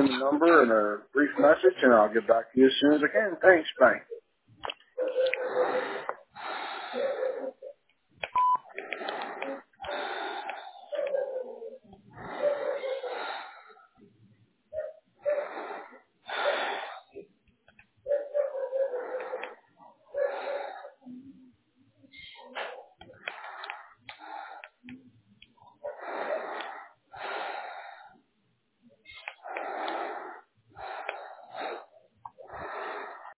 name and number and a brief message, and I'll get back to you as soon as I can. Thanks. Bye.